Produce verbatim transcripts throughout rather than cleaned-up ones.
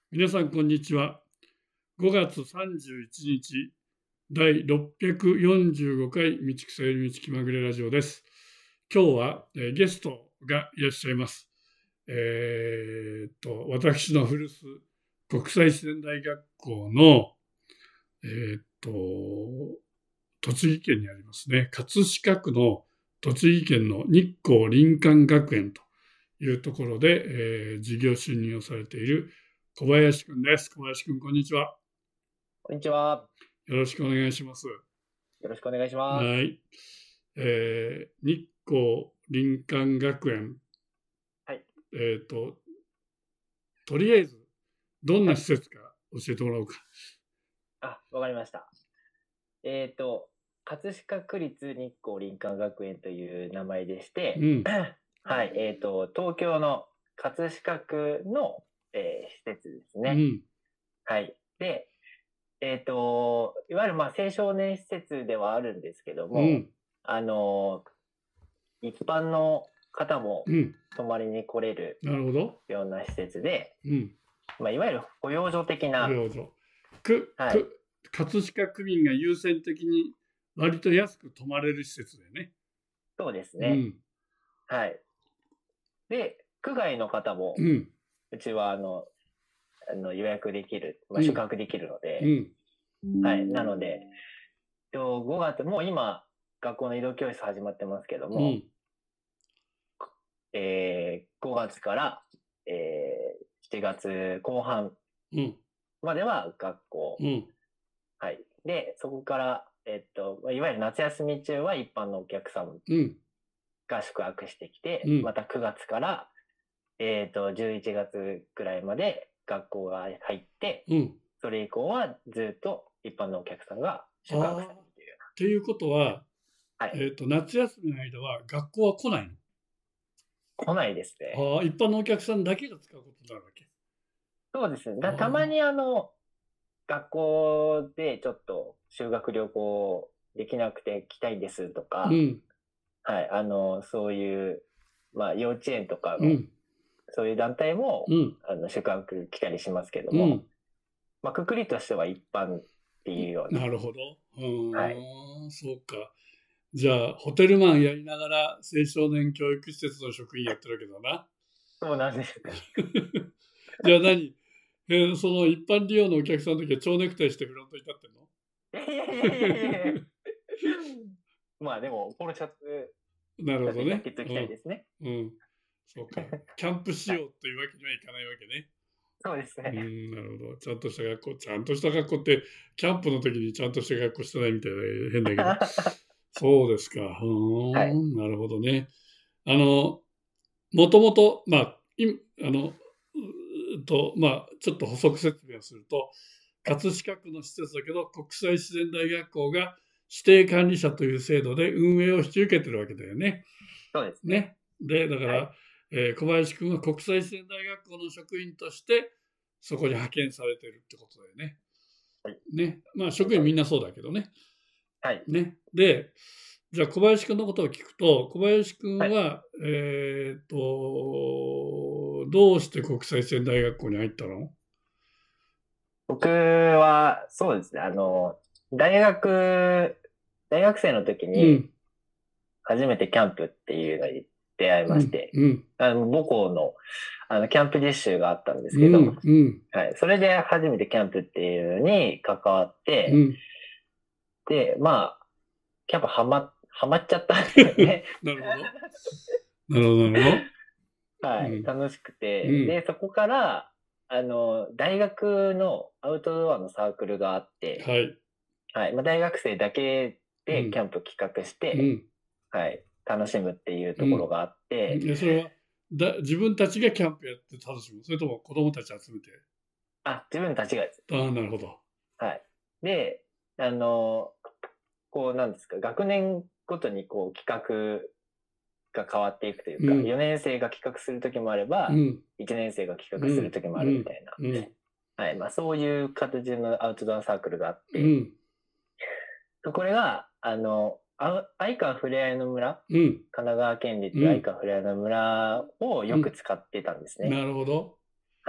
皆さんこんにちは。ごがつさんじゅういちにちだいろっぴゃくよんじゅうごかい道草より道気まぐれラジオです。今日は、えー、ゲストがいらっしゃいます。えー、っと私の古巣国際自然大学校の、えー、っと栃木県にありますね、葛飾区の栃木県の日光林間学園というところで、えー、事業主任をされている小林くんです。小林くん、こんにちは。 こんにちは。 よろしくお願いします。 よろしくお願いします。 はい。えー、日光林間学園。 はい。 えっと、とりあえず、どんな施設か教えてもらおうか。 あ、わかりました。えっと、葛飾区立日光林間学園という名前でして、 うん、 はい、えっと、東京の葛飾区の、えー施設ですね。 うん、 はい。で、えっと、いわゆるまあ青少年施設ではあるんですけども、 うん、 あの、一般の方もうん、 泊まりに来れるなるほど。 ような施設で、 うん、 まあ、いわゆる保養所的な、 保養所。区、 はい、 区、葛飾区民が優先的に割と安く泊まれる施設だよね。 そうですね。 うん、 はい。で、区外の方も、 うん、 うちはあの、あの予約できる、まあ、 うん宿泊できるのうで、 ん、 はい。なので、とごがつ、もう今、学校の移動教室始まってますけどうも、 ん、 えーごがつから、えーしちがつこう半うん、 までは学校、 うん、 はい。で、そこから、えっと、いわゆる夏休み中は一般のお客さんうん、 が宿泊してきて、 うん、 またくがつから、えっと、じゅういちがつくらいまで学校が入って、 うん。 それ以降はずっと一般のお客さんが宿泊されるというよということは、 うな。はい。 えっと、夏休みの間は学校は来ない来ないですね。 の？ああ、一般のお客さんだけが使うことになるわけ。 そうですね。だあたまにあの、学校でちょっと修学旅行できなくて来たいですとか、 うん、 はい、あの、そういう、まあ幼稚園とかの、 うん、 そういう団体も、 うん、 あの、宿泊来たりしますけども、 うん。 まあ、くくりとしては一般っていうような。 なるほど。うはい。 ーん、そうか。じゃあ、ホテルマンやりながら青少年教育施設の職員やってるわけだな。 そうなんですか。 じゃあ何、えーその一般利用のお客さんの時は蝶ネクタイしてフロントに立ってんの？ いやいやいやいやいや。まあでも、ポロシャツ、 なるほどね。 ジャケット着たいですね。 うん、うん。そうか。キャンプ仕様というわけにはいかないわけね。 そうですね。 うん、なるほど。ちゃんとした学校、ちゃんとした学校って、キャンプの時にちゃんとした学校してないみたいで変だけど。そうですか。うはい。 ーん、なるほどね。あの、もともと、まあ、いあの、うと、まあ、ちょっと補足説明をすると、葛飾区の施設だけど、国際自然大学校が指定管理者という制度で運営を引き受けてるわけだよね。 そうですね。 ね。で、だから、 はい。 えー小林君は国際自然大学校の職員として、そこに派遣されてるってことだよね。 はい。 ね。まあ、職員みんなそうだけどね。 はい。 ね。で、じゃあ小林君のことを聞くと、小林君はい。 は、えっと、どうして国際自然大学校に入ったの？ 僕は、そうですね。あの、大学、大学生の時にうん、 初めてキャンプっていうのに出会いうん、 まして、 うん、 あの、母校の、あの、キャンプ実習があったんですけど、 うん、うん、 はい。それで初めてキャンプっていうのに関わっうて、 ん。 で、まあ、キャンプはま、はまっちゃったんですよね。 なるほど。なるほど、なるほど。うはい。 ん、 楽しくて。 うん、 で、そこから、あの、大学のアウトドアのサークルがあって、 はい。 はい。まあ、大学生だけうん、 でキャンプ企画して、 うん、 はい。楽しむっていうところうん。 があって、 で、それはだ、自分たちがキャンプやって楽しむ？それとも子供たち集めて？ あ、自分たちがです。 ああ、なるほど。 はい。で、あの、こう、なんですか、学年ごとにこう、企画が変わっていくというか、 うん、 よねん生が企画するときもあれば、 うん、 いちねん生が企うん、 画するときもあうん、 るみたいな。 うん、 はい。まあ、そういう形のアウトドアサークルがあって、 うん、 これが、あの、あ愛川ふれあいの村、 うん、 神奈川県うん、 立愛川ふれあいの村をうん。 よく使ってたんですね。 なるほど。 はい。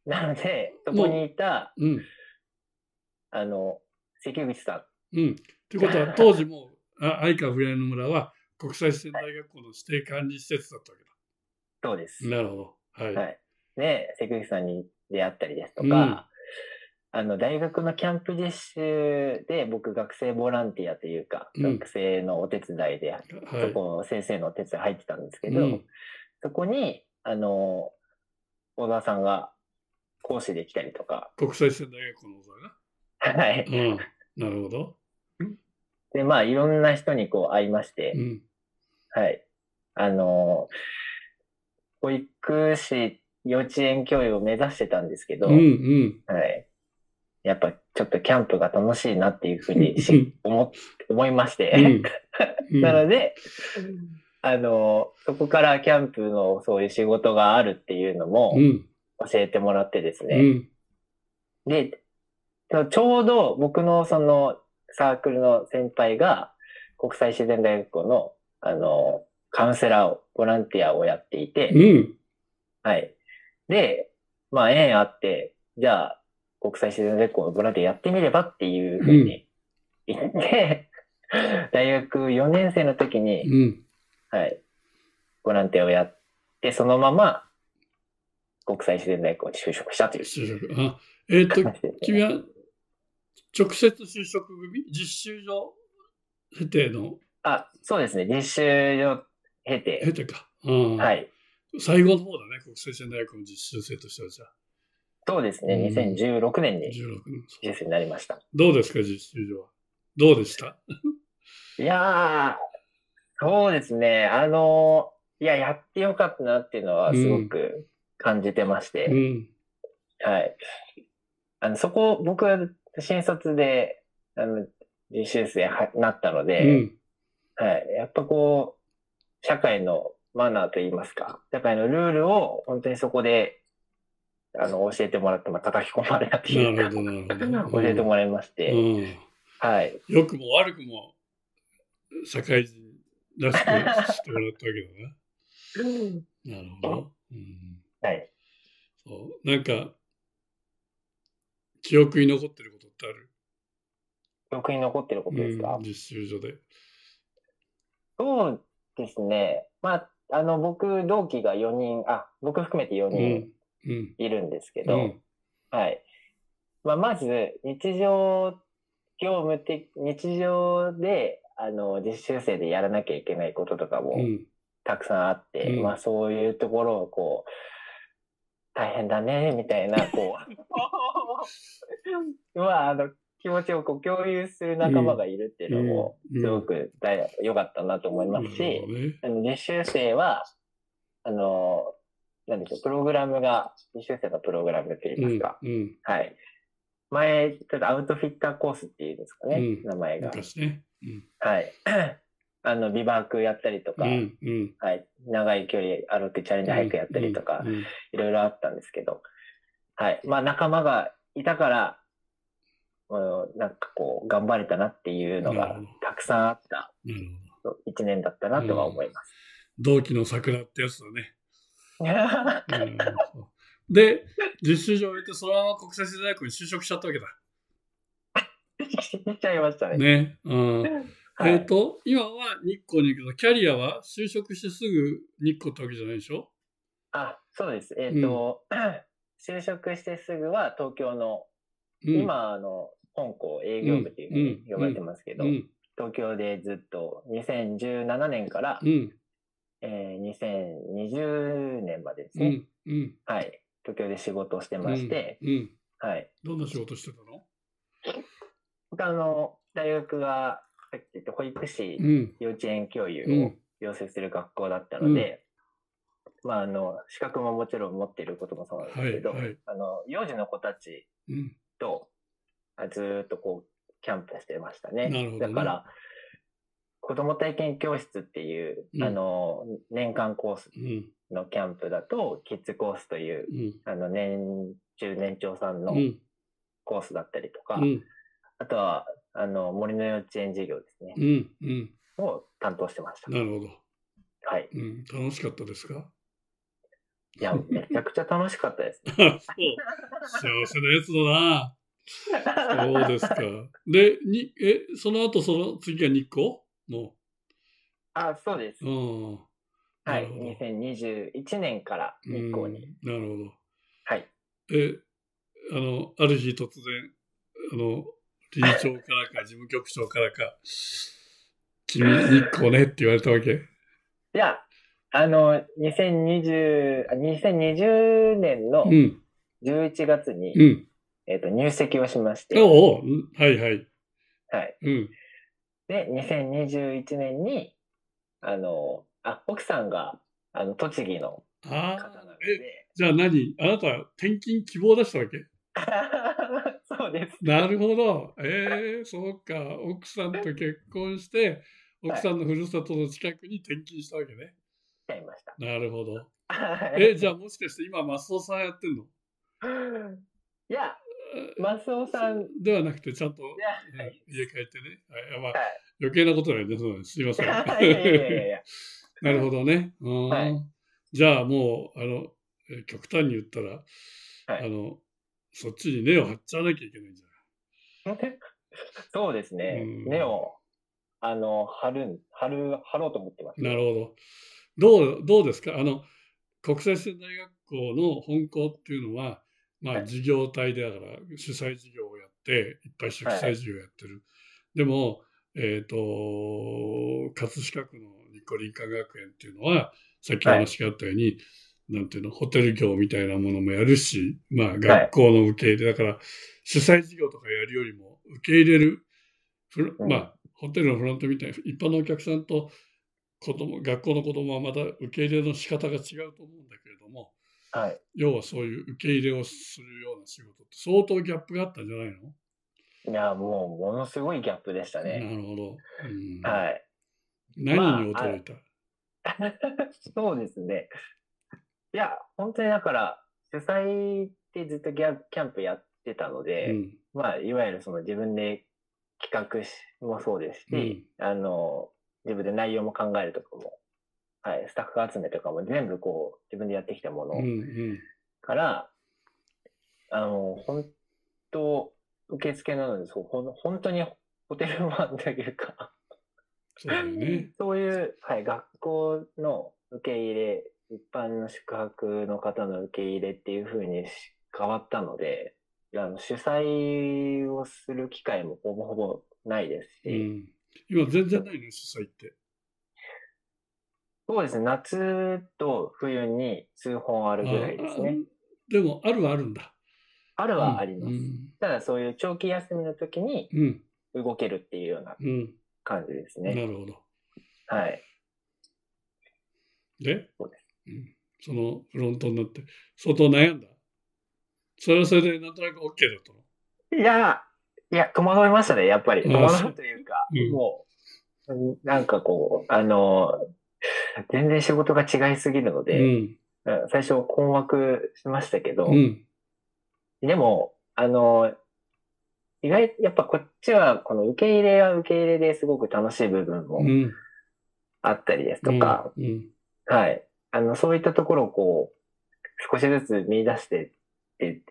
なので、そこにいた、 うん。 あの、関口さん。うん。ということは、当時も、あ相川ふれあいの村は国際自然大学校の指定管理施設だったわけだ。 そうです。 なるほど。はい。 はい。で、関口さんに出会ったりですとうん。 か、あの、大学のキャンプ実習で僕学生ボランティアというか、 うん。 学生のお手伝いで、そはい。 こ先生のお手伝い入ってたんですけど、 うん。 そこに、あの、小沢さんが講師で来たりとか、 国際自然大学校の小沢が。 はい。 うん。なるほど。 で、まあ、いろんな人にこう会いましうて、 ん。 はい。あの、保育士、幼稚園教諭を目指してたんですけうん。うど、 ん。 はい。やっぱちょっとキャンプが楽しいなっていうふうにし思、思いましうて。 ん。うなのん。 で、あの、そこからキャンプのそういう仕事があるっていうのうもん。 教えてもらってですね。 うん。 で、ちょうど僕のそのサークルの先輩が国際自然大学校の、あの、カウンセラーを、ボランティアをやっていて、 うん。 はい。で、まあ縁あって、じゃあ国際自然大学校のボランティアやってみればっていうふうに言って、大学よねん生の時に、 うん。 はい、ボランティアをやって、そのまま国際自然大学校に就職したという就職。あ、えっと、 話ですね。 君は直接就職組実習所経ての、 あ、そうですね。実習を経経て、 てか。うん。 はい。 最後の方だね、国際自然大学の実習生としてはじゃあ。 そうですね。 うん。 にせんじゅうろくねんにじゅうろくねん。 実習になりました。 どうですか、実習所は。どうでした？ いやー、そうですね。あの、いや、やってよかったなっていうのはすごうん。 く感じてましうて、 ん。 はい。あの、そこ、僕は新卒で、あの、実習生はなったのうで、 ん。 はい。やっぱこう、社会のマナーといいますか、社会のルールを本当にそこで、あの、教えてもらって、まあ、叩き込まれたというか、 なるほど、なるほど。 教えてもらいましうん。 て、 うん。 はい。 良くも悪くも社会人らしくしてもらったわけだな。なるほど。うん。 はい。 そう。なんか、記憶に残ってることってある？ 記憶に残ってるこうとですか？ ん、実習所で。 そうですね。まあ、あの、僕、同期がよにん、あ、僕含めて4 うん。 人うん。 いるんですけど、 うん。 はい。まあ、まず、日常業務的、日常で、あの、実習生でやらなきゃいけないこととかもうん。 たくさんあっうて、まあ、 ん。 そういうところをこう、大変だね、みたいな、こう、まあ、あの、気持ちをこう共有する仲間がいるっていううん。 のも、すごうん。 く大良かったなと思いますなるほし、 どね。 あの、実習生は、あの、なんでしょう、プログラムが、実習生のプログラムといいうん。 ますか、 うん。 はい。前、ちょっとアウトフィッターコースっていうんですかね、 うん。 名前が。 昔ね。うん。 はい。あの、ビバークやったりとか、 うん。うん。 はい。長い距離歩くチャレンジハイクやったりとか、 うん。 いろいろあったんですけど、はい。まあ、仲間がいたから、うん、なんかこう、頑張れたなっていうのがなるほど。 たくさんあったなる一年だったほど。 なとはうん。 思います。 同期の桜ってやつだね。うん。で、実習所を終えて、そのまま国際自然大学に就職しちゃったわけだ。 しちゃいましたね。 ね。うん。 はい。 えっと、今は日光に行くけど、キャリアは就職してすぐ日光ってわけじゃないでしょ？ あ、そうです。えっ、 うん。 と、就職してすぐは東京の、 うん。 今、あの、本校営うん。 業部というふううにん。 呼ばれてますけど、 うん。 東京でずっとにせんじゅうななねんから、 うん。 えーにせんにじゅうねんまでですね。 うん。うん。 はい。東京で仕事をしてうん。 まして、 うん。 はい。 どんな仕事してたの？ 僕あの、大学が、さっき言った保育士、 うん。 幼稚園教諭をうん。 養成する学校だったうん。 ので、まあ、あの、資格ももちろん持っていることもそうなんではい。 すけど、 はい。 あの、幼児の子たちうん。 と、あずーっとこう、キャンプしてましたね。 なるほどね。 だから、子供体験教室っていう、 うん。 あの、年間コースうん。 のキャンプだと、キッズコースという、 うん。 あの、年中年長さんのうん。 コースだったりとか、 うん。 あとは、あの、森の幼稚園事業ですね、 うん。うん。 を担当してました。 なるほど。 はい。 うん。楽しかったですか？ いや、めちゃくちゃ楽しかったですね。 そう。幸せなやつだな。そうですか。で、に、え、その後、その次が日光もあ、そうです。 う。うん。 はい。 なるほど。 にせんにじゅういちねんからう日光に。 ん。なるほど。 はい。 え、あの、ある日突然、あの、理事長からか事務局長からか、君、日光ねって言われたわけ。 いや、あの、にせんにじゅう、あにせんにじゅうねんのうん。 じゅういちがつに、 うん。 えっと、入籍をしましおて、 お、うんはいはい。 はい。 うん。 で、にせんにじゅういちねんに、あの、あ、奥さんが、あの、栃木のああ、 方なのえ、 で、 じゃあ何あなた、転勤希望出したわけ？ そうです。 なるほど。ええそうか。奥さんと結婚して、奥はい。 さんのふるさとの近くに転勤したわけね。 来ちゃいました。 なるほど。 はえ、じゃあい。 もしかして今、マスオさんやってんの？ いや、マスオあそさん、いではなくて、ちゃんと、 や、 うん、家帰ってね。はい、まあ、 は余計なことだよね。そうなんです。すいません。 い。いやいやいやいや。 なるほどね。うはい。 ーん。じゃあもう、あの、え極端に言ったら、 はい。 あの、そっちに根を張っちゃわなきゃいけないんじゃそうですない？うね。根ん。 を、あの、張る、張る、張ろうと思ってますけど。 なるほど。どう、どうですかあの、国際自然大学校の本校っていうのは、まあ、 はい。 事業体でだから主催事業をやって、いっぱい主はい。 催事業をやってる。でも、えっ、と、葛飾区の日光林間学園っていうのは、さっきおはい。 話があったように、なんていうの、ホテル業みたいなものもやるし、まあ、 はい。 学校の受け入れ、だから、主催事業とかやるよりも、受け入れる、 うん。 まあ、ホテルのフロントみたいな、一般のお客さんと子供、学校の子供はまた受け入れの仕方が違うと思うんだけれども、 はい。 要はそういう受け入れをするような仕事って相当ギャップがあったんじゃないの？ いや、もう、ものすごいギャップでしたね。 なるほど。うん、 はい。 何にまあ、 驚いた？ あ、そうですね。いや、本当にだから、主催ってずっとギャキャンプやってたので、 うん、 まあ、いわゆるその自分で企画しもそうですし、 うん、 あの、自分で内容も考えるとかも、はい、スタッフ集めとかも全部こう、自分でやってきたもうん、うのん。 から、あの、本当、受付なので、そう、ほん本当にホテルマンというか、 そうだよね。 そういう、はい、学校の受け入れ、一般の宿泊の方の受け入れっていう風に変わったので、あの主催をする機会もほぼほぼないですし、 うん。今全然ないの、主催って。 そうですね、夏と冬に数本あるぐらああ、 いですね。 でも、あるはあるんだ。 あるはあうん、うります。 ん、 ただそういう長期休みの時にうん、 動けるっていうようなうん。 感じですね。 なるほど。 はい。 で、 そうです。 うん、そのフロントになって、相当悩んだ。それはそれでなんとなく OK だったいや、いや、戸惑いましたね、やっぱり。戸の？ああ、そ惑うう。 というか、 うん、 もう、なんかこう、あの、全然仕事が違いすぎるので、 うん、 うん最初困惑しましたけど、 うん、 でも、あの、意外、やっぱこっちは、この受け入れは受け入れですごく楽しい部分もうん、 あったりですうん、 とか、 うん、 はい。あの、そういったところをこう、少しずつ見出してって、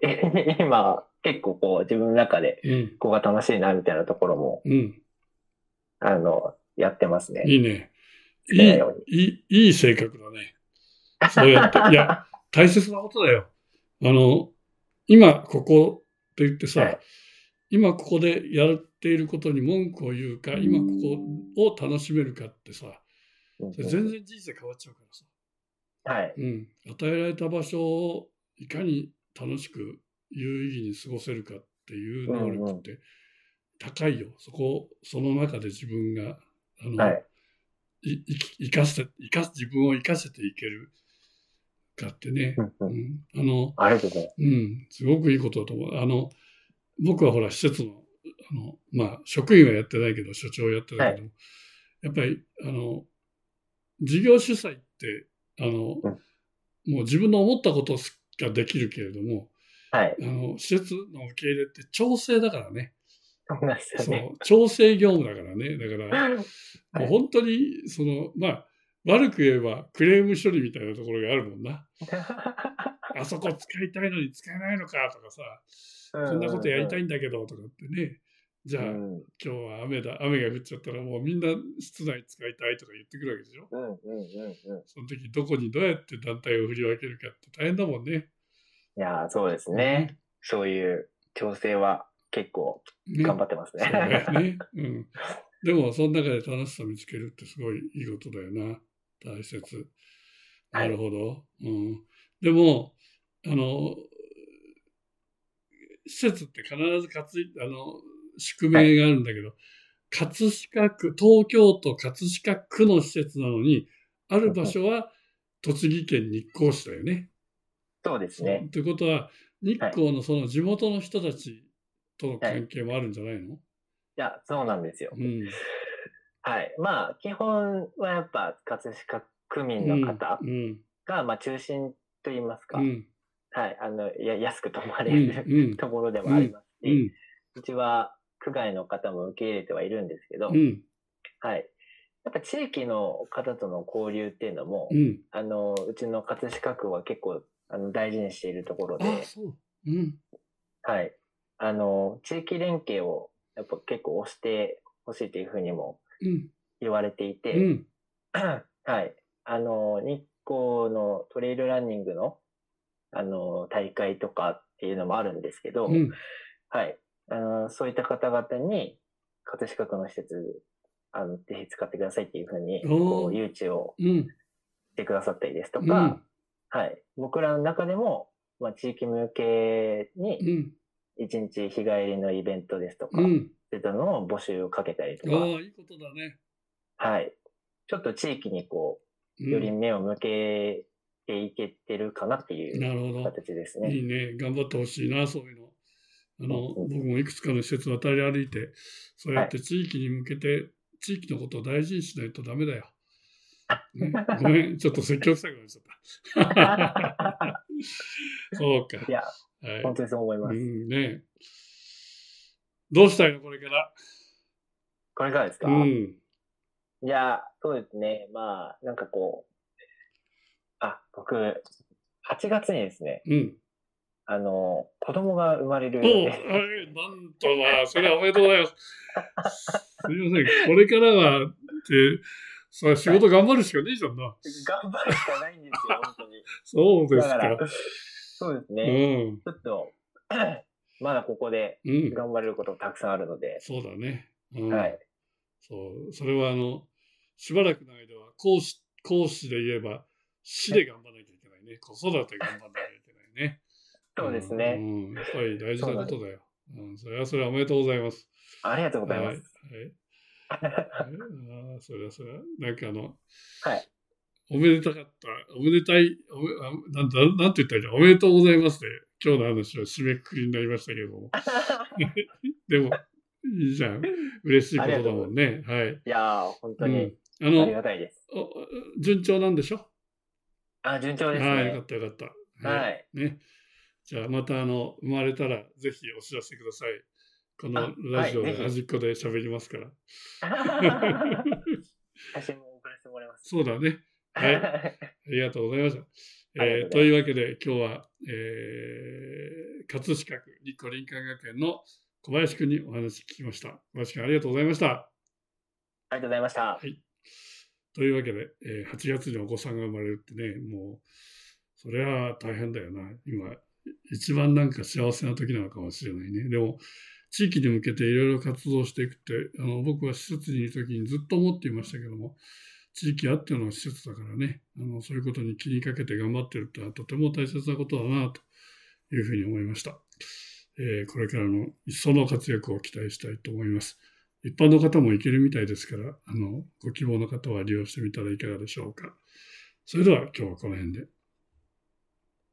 今、結構こう、自分の中で、 うん、 ここが楽しいな、みたいなところも、 うん。 あの、やってますね。 いいね。 好きないい、 ように。 いい、いい性格だね。そうやって。いや、大切なことだよ。あの、今ここって言ってさ、 はい。 今ここでやっていることに文句を言うか、今ここを楽しめるかってさ、 うんそれ全うんうん然人生変わっちゃうからさ。 はい。 うん。与えられた場所をいかに楽しく有意義に過ごせるかっていう能うんうん。 力って高いよ。そこ、その中で自分が、あの、 はい。 い生かせ、生かす、自分を生かせていけるかってね。 うんうん。 うん。あの、 ありがとうございます。 うん。すごくいいことだと思う。あの、僕はほら、施設の、あの、まあ、職員はやってないけど、所長をやってたはい。 けども、やっぱり、あの、事業主催って、あの、 うん。 もう自分の思ったことができるけれども、 はい。 あの、施設の受け入れって調整だからね。 そうなんですよね。 そう、調整業務だからね。だから、 はい。 もう本当に、その、まあ、 悪く言えばクレーム処理みたいなところがあるもんな。あそこ使いたいのに使えないのかとかさ、こんなことやりたいんだけどとかってね。じゃあ、うん、今日は雨だ、雨が降っちゃったらもうみんな室内使いたいとか言ってくるわけでしょ。 うんうんうんうん、 その時どこにどうやって団体を振り分けるかって大変だもんね。 いや、そうですね。うん、そういう調整は結構頑張ってますね。ね、 そうだよね。うん。でも、その中で楽しさを見つけるってすごいいいことだよな。大切。なるほど。はい、うん。でも、あの、施設って必ずかつあの宿命があるんだけど、はい、葛飾区、東京都葛飾区の施設なのに、ある場所は栃木県日光市だよね。 そうですね。 ということは、日光のその地元の人たちとの関係もあるんじゃないの？はい、いや、そうなんですよ。 うん、 はい。まあ、基本はやっぱ葛飾区民の方が、まあ、中心といいますか、うん、はい。あの、や安く泊まれる、うん、ところでもありますし、うん、うちは区外の方も受け入れてはいるんですけど、うん、はい。やっぱ地域の方との交流っていうのも、うん、あの、うちの葛飾区は結構あの大事にしているところで、 あ、そう。うん、 はい。あの、地域連携をやっぱ結構推してほしいというふうにも言われていて、うん、はい。あの、日光のトレイルランニングの、あの、大会とかっていうのもあるんですけど、うん、はい。あの、そういった方々に、葛飾区の施設、あの、ぜひ使ってくださいっていうふうに、こう、誘致をしてくださったりですとか、うん、はい。僕らの中でも、まあ、地域向けに、一日日帰りのイベントですとか、うん、そういったのを募集をかけたりとか。 ああ、いいことだね。 はい。ちょっと地域にこう、より目を向けていけてるかなっていう形ですね。 いいね。頑張ってほしいな、そういうの。あの、うん、僕もいくつかの施設を渡り歩いて、そうやって地域に向けて、はい、地域のことを大事にしないとダメだよ。ね、ごめん、ちょっと積極臭くなっちゃった。そうか。 いや、はい、本当にそう思います。 うんね。どうしたいの、これから。 これからですか？うん。いや、そうですね。まあ、なんかこう、あ、僕、はちがつにですね、うん、あの、子供が生まれる。 お、はい、なんとまあ、それはおめでとうございます。すみません、これからは、って、さあ仕事頑張るしかねえじゃんな。 頑張るしかないんですよ、本当に。 そうですか。 そうですね。うん、ちょっと、まだここで頑張れることたくさんあるので。 うん、そうだね。うん、はい。そう、それはあの、しばらくの間は講師、講師で言えば、市で頑張らなきゃいけないね。子育て頑張らなきゃいけないね。 そうですね、 うんうん。やっぱり大事なことだよ。うん、それはそれはおめでとうございます。 ありがとうございます。 はい。はいあそれはそれは、なんかあの、 はい。 おめでたかった、おめでたい、おめなんだなんて言ったらいいの、おめでとうございますで、今日の話は締めくくりになりましたけども。でも、いいじゃん。嬉しいことだもんね。はい。 いやー、本当に、うん、あのありがたいです。 順調なんでしょ？ あ、順調ですね。 あ、よかったよかった。 はい。はい、 ね。じゃあまたあの生まれたらぜひお知らせください。このラジオで端っこで喋りますから。 写真も送らせてもらいます。 そうだね。はい。ありがとうございました。えー、というわけで今日は、えー、葛飾区日光林間学園の小林くんにお話聞きました。小林くんありがとうございました。 ありがとうございました。 はい。というわけで、えー、はちがつにお子さんが生まれるってね、もうそれは大変だよな。今一番なんか幸せな時なのかもしれないね。でも地域に向けていろいろ活動していくって、あの僕は施設にいる時にずっと思っていましたけども、地域あっての施設だからね、あのそういうことに気にかけて頑張ってるってのはとても大切なことだなというふうに思いました。えー、これからの一層の活躍を期待したいと思います。一般の方も行けるみたいですから、あのご希望の方は利用してみたらいかがでしょうか。それでは今日はこの辺で。